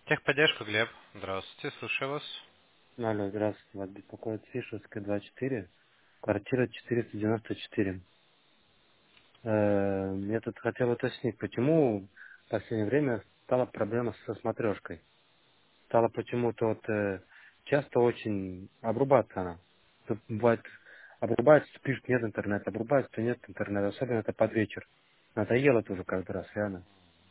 Техподдержка, Глеб. Здравствуйте, слушаю вас. Алло, здравствуйте. Вас беспокоит Фишевская, 24, квартира 494. Я тут хотел уточнить, почему в последнее время стала проблема со смотрешкой. Стала почему-то часто очень обрубаться она. Тут бывает обрубается, пишет нет интернета, обрубается, то нет интернета, особенно это под вечер. Надоело это уже каждый раз, реально.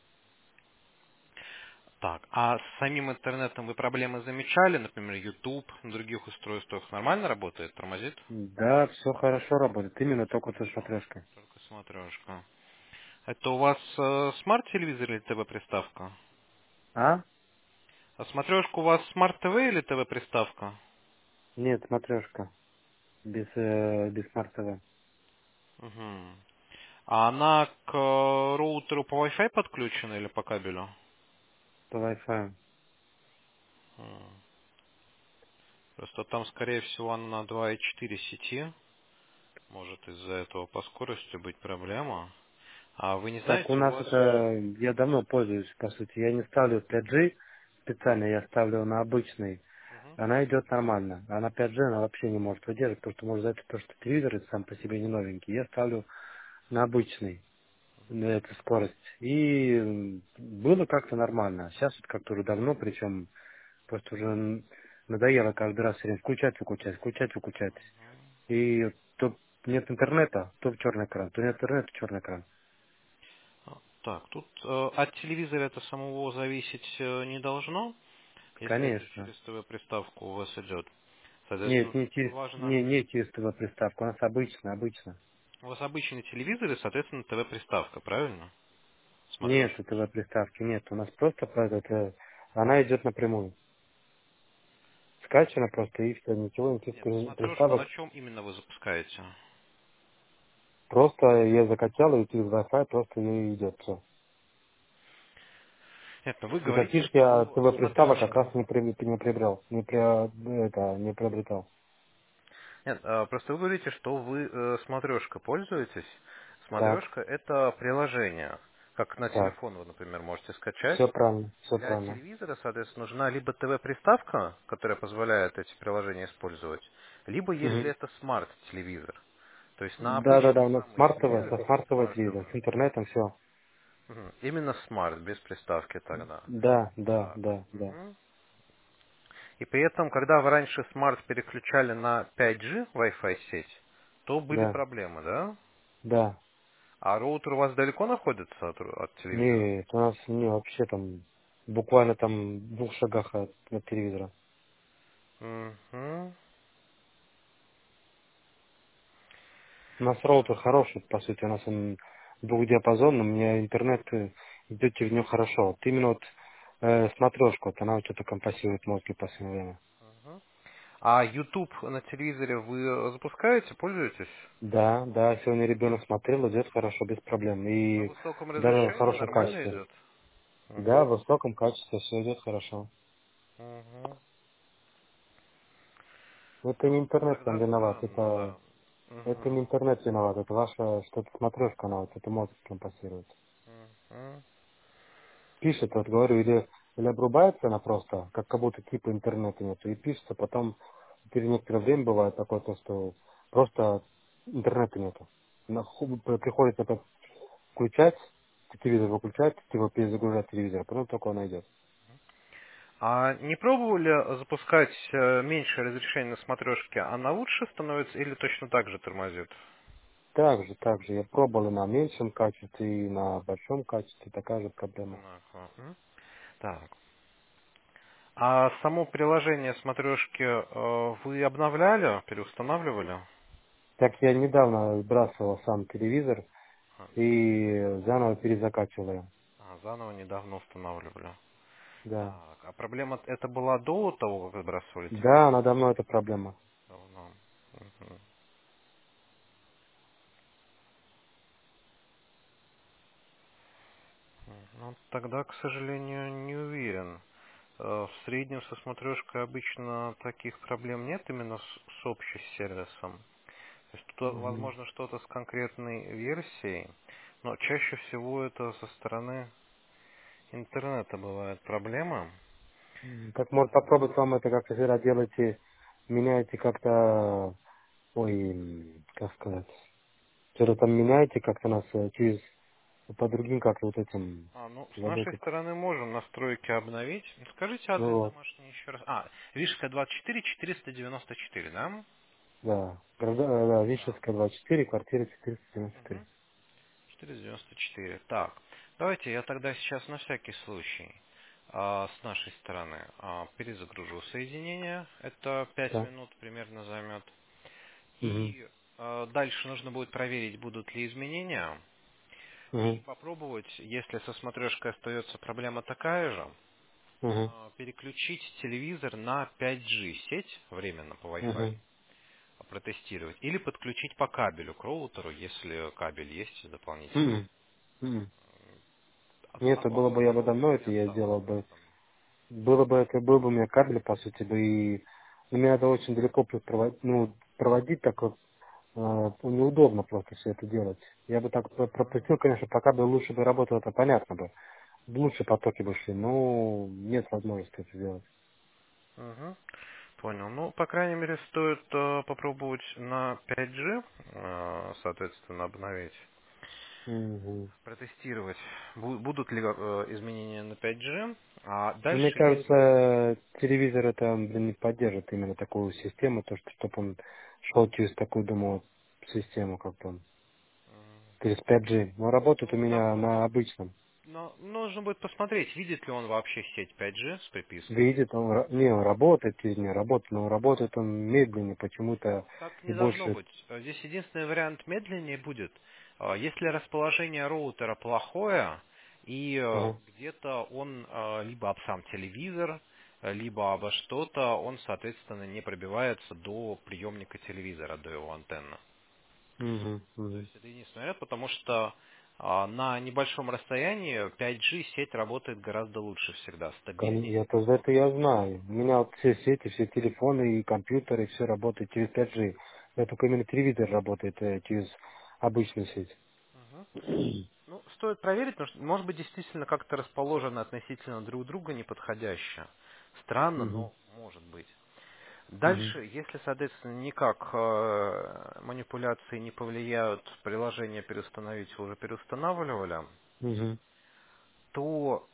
Так, а с самим интернетом вы проблемы замечали? Например, YouTube на других устройствах нормально работает, тормозит? Да, все хорошо работает, именно Все только со хорошо. смотрешкой. Только смотрешка. Это у вас смарт-телевизор или ТВ-приставка? А? А смотрешка у вас смарт-ТВ или ТВ-приставка? Нет, смотрешка. Без смарт-ТВ. Угу. А она к роутеру по Wi-Fi подключена или по кабелю? По Wi-Fi. М. Просто там, скорее всего, она на 2,4 сети. Может из-за этого по скорости быть проблема. А вы не Так, у знаете, у нас вас... я давно пользуюсь, по сути. Я не ставлю 5G специально, я ставлю на обычный. Мгм. Она идет нормально. А на 5G она вообще не может выдержать, потому что может за то, что телевизор сам по себе не новенький. Я ставлю на обычный, на эту скорость. И было как-то нормально. Сейчас вот как-то уже давно, причем просто уже надоело каждый раз все время включать, выключать. И то нет интернета, то в черный экран, то нет интернета, черный экран. Так, тут от телевизора это самого зависеть не должно, если это Конечно. через ТВ-приставку у вас идет. Нет, Соответственно, не, тут через, важно... не через ТВ-приставку, у нас обычно. У вас обычный телевизор и, соответственно, ТВ-приставка, правильно? Нет Смотрешка. ТВ-приставки, нет. У нас просто она идет напрямую. Скачана просто и все, ничего, никаких Нет, смотрешку на приставок. чем именно вы запускаете? Просто я закачал и через Wi-Fi просто и идет все. Нет, но вы говорите, Никаких я что ТВ-приставок как раз смотрешка... не приобрел, не приобретал. Нет, просто вы говорите, что вы смотрешкой пользуетесь. Так, Смотрешка это приложение. Как на так. телефон вы, например, можете скачать. Все правильно, все Для правильно. телевизора, соответственно, нужна либо ТВ-приставка, которая позволяет эти приложения использовать, либо, если Мгм. это смарт-телевизор. То есть на Да, обычный у нас самый смарт-ТВ, телевизор, со смарт-ТВ телевизор, смарт-ТВ. с интернетом все. Мгм. Именно смарт, без приставки тогда. Так. Да. Мгм. И при этом, когда вы раньше смарт переключали на 5G Wi-Fi сеть, то были Да, проблемы, да? да. А роутер у вас далеко находится от телевизора? Нет, у нас не вообще там буквально там в 2 шагах от телевизора. Мгм. У нас роутер хороший, по сути, у нас он двухдиапазонный, у меня интернет идет через него хорошо. Вот именно смотрешка, вот она вот что-то компасирует мозги в последнее время. Мгм. А YouTube на телевизоре вы запускаете, пользуетесь? Да, сегодня ребенок смотрел, идет хорошо, без проблем. На И высоком даже в разрешении хорошем нормально качестве. идет? Да, Мгм. в высоком качестве все идет хорошо. Мгм. Это не Ну, интернет там тогда виноват, странно, да. это Мгм. не интернет виноват, это ваша что-то смотрешка, она вот это мозг компасирует. Мгм. Пишет, вот говорю, или обрубается она просто, как будто типа интернета нету, и пишется, потом через некоторое время бывает такое, то, что просто интернета нету. Приходится опять включать, телевизор выключать, типа перезагружать телевизор, а потом только он идет. А не пробовали запускать меньшее разрешение на смотрешке? Она лучше становится или точно так же тормозит? Так же, я пробовал и на меньшем качестве, и на большом качестве, такая же проблема. Ага. Так. А само приложение смотрешки вы обновляли, переустанавливали? Так я недавно сбрасывал сам телевизор А, и заново перезакачивал его. заново недавно устанавливали. Да. Так, а проблема это была до того, как сбрасывали Да, телевизор? надо мной эта проблема. Давно. Мгм. Ну, тогда, к сожалению, не уверен. В среднем со смотрешкой обычно таких проблем нет именно с общим сервисом. То есть тут, Мгм. возможно, что-то с конкретной версией, но чаще всего это со стороны интернета бывает проблема. Так может попробовать вам это как-то всегда делаете, меняете как-то, ой, как сказать, что-то там меняете как-то нас через по другим как-то вот этим, Ну, с забыл нашей как. стороны можем настройки обновить. Скажите адрес Вот, домашний еще раз. Вишка 24, 494, да? да. Да, Да. Вишевская 24, квартира 494. Угу. 494. Так, давайте я тогда сейчас на всякий случай с нашей стороны перезагружу соединение. Это 5 Да. минут примерно займет. Угу. И дальше нужно будет проверить, будут ли изменения. И Угу. попробовать, если со смотрешкой остается проблема такая же, Угу. переключить телевизор на 5G сеть временно по Wi-Fi, Угу. протестировать. Или подключить по кабелю к роутеру, если кабель есть дополнительный. Угу. Угу. Нет, это было Одного бы, я бы давно это не я осталось сделал при бы. этом. Было бы это, был бы у меня кабель, по сути бы, и мне надо очень далеко проводить так вот, неудобно просто все это делать. Я бы так пропустил, конечно, пока бы лучше бы работало, это понятно бы. Лучше потоки бы шли, но нет возможности это сделать. Мгм. Понял. Ну, по крайней мере, стоит попробовать на 5G, соответственно, обновить, Мгм. протестировать, будут ли изменения на 5G. А Но мне дальше, если... кажется, телевизор это, блин, не поддержит именно такую систему, то, что чтобы он шел через такую, думаю, систему, как там, через 5G. Но работает у Ну, меня на обычном. нужно будет посмотреть, видит ли он вообще сеть 5G с припиской. Видит, он работает через нее, работает, но работает он медленнее почему-то Ну, так и не должно больше. быть. Здесь единственный вариант медленнее будет. Если расположение роутера плохое, и Ага. где-то он либо об сам телевизор, либо обо что-то, он, соответственно, не пробивается до приемника телевизора, до его антенны. Мгм, То мгм. есть это единственный вариант, потому что на небольшом расстоянии 5G сеть работает гораздо лучше всегда, стабильнее. Я то за это я знаю. У меня вот все сети, все телефоны и компьютеры, все работает через 5G. Я только именно телевизор работает через обычную сеть. Мгм. Ну, стоит проверить, потому что, может быть, действительно как-то расположены относительно друг друга неподходяще. Странно, Мгм, но может быть. мгм, Дальше, если, соответственно, никак манипуляции не повлияют, приложение переустановить вы уже переустанавливали, мгм, то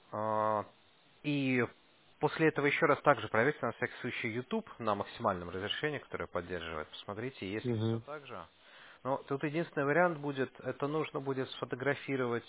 и после этого еще раз также проверьте на всякий случай YouTube на максимальном разрешении, которое поддерживает. Посмотрите, если все мгм, так же. Но тут единственный вариант будет, это нужно будет сфотографировать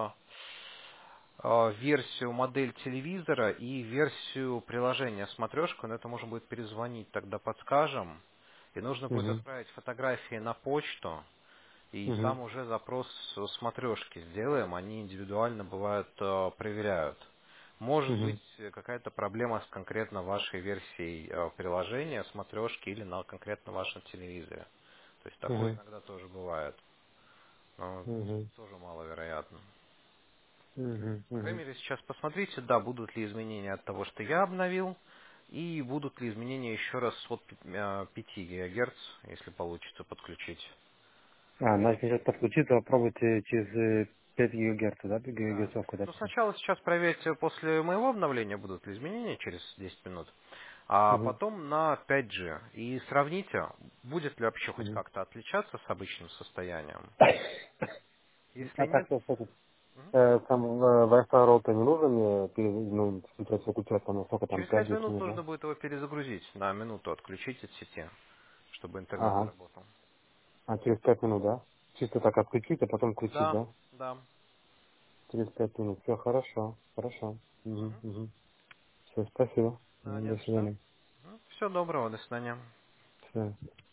версию, модель телевизора и версию приложения смотрешку, но это можно будет перезвонить, тогда подскажем. И нужно будет мгм, отправить фотографии на почту, и мгм, там уже запрос смотрешки сделаем, они индивидуально бывают проверяют. Может быть мгм, какая-то проблема с конкретно вашей версией приложения, смотрешки или на конкретно вашем телевизоре. То есть такое мгм, иногда тоже бывает, но мгм, тоже маловероятно. мгм, По крайней мгм. мере, сейчас посмотрите, да, будут ли изменения от того, что я обновил, и будут ли изменения еще раз от 5 ГГц, если получится подключить. Значит, сейчас подключиться, попробуйте через 5 ГГц, да, Да. гигагерцовку Ну, дать. сначала сейчас проверьте после моего обновления, будут ли изменения через 10 минут, а Мгм, потом на 5G. И сравните, будет ли вообще хоть мгм. как-то отличаться с обычным состоянием. Если А так, нет, что, кстати, мгм. там Wi-Fi роутер не нужен мне, ну, сейчас выключать там, сколько там, Через пять 5 10 минут минут, нужно да? будет его перезагрузить, на минуту отключить от сети, чтобы интернет Ага. заработал. Через 5 минут, да? Чисто так отключить, а потом включить, Да, да? да. Через 5 минут. Все хорошо, хорошо. Угу, Мгм. угу. Все, спасибо. Да, не До за что. свидания. Всего доброго, до свидания. Всё.